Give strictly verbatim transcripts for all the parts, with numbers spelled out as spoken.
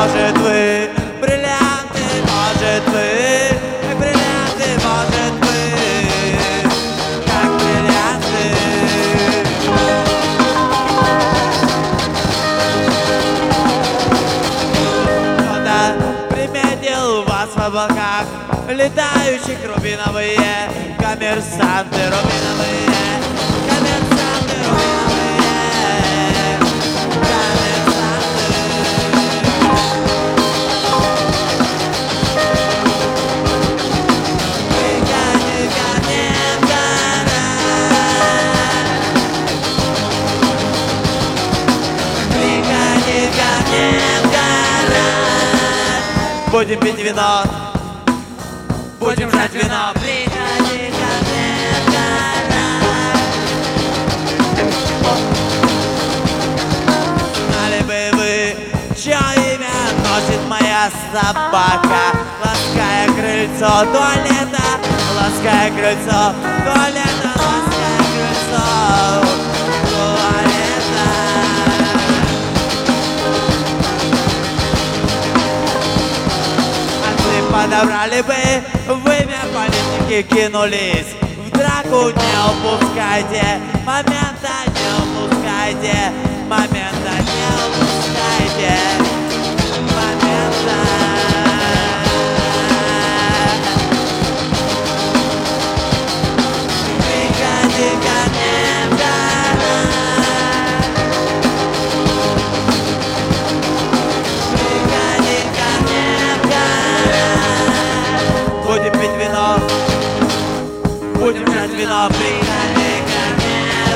может вы, бриллианты, может вы, бриллианты, может вы, как бриллианты. Кто-то приметил вас в облаках, летающих рубиновые коммерсанты, рубиновые коммерсанты, рубиновые коммерсанты. Приходи ко мне в город, приходи ко мне в город. Будем пить вино, будем жать вино. Приходи ко мне в город. Знали бы вы, чье имя носит моя собака, лаская крыльцо туалета, лаская крыльцо туалета, лаская крыльцо туалета. Подобрали бы вымя политики, кинулись в драку. Не упускайте момента, не упускайте момента, не упускайте момента. Приходи ко мне в город, приходи ко мне в город. Будем пить вино, будем жать вино. Приходи ко мне в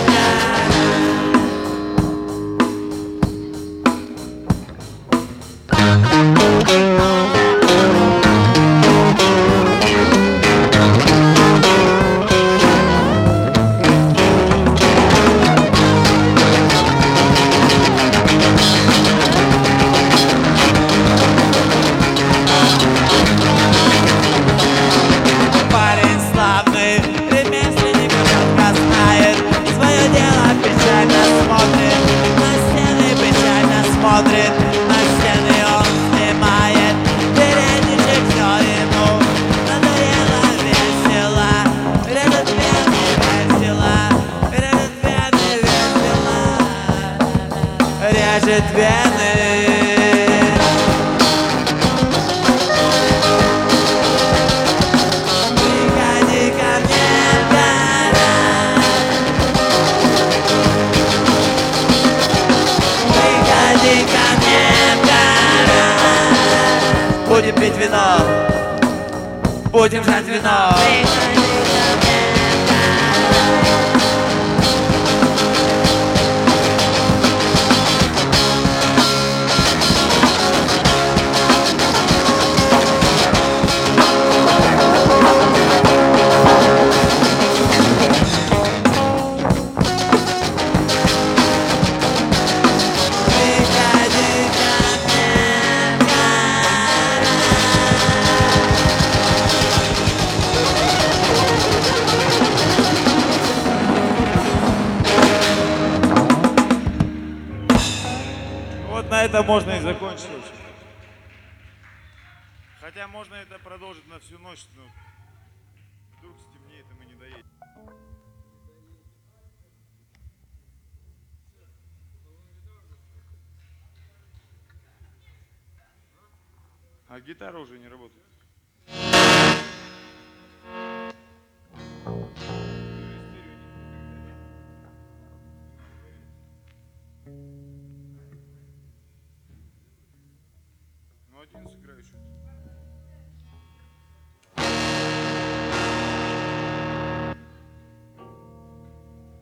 парень славный, ремесленник, четко знает свое дело, печально смотрит на стены, печально смотрит на стены. Он снимает передничек, все ему надоело, весело, режет вены, весело, режет вены, весело, режет вены. Приходи ко мне в город, приходи ко мне в город. Будем пить вино, будем жать вино. Приходи ко мне в город. Приходи ко мне в город. Вот на это можно и закончить. вообще. Хотя можно это продолжить на всю ночь, но вдруг стемнеет и мы не доедем. А гитара уже не работает. Ну один сыграю еще.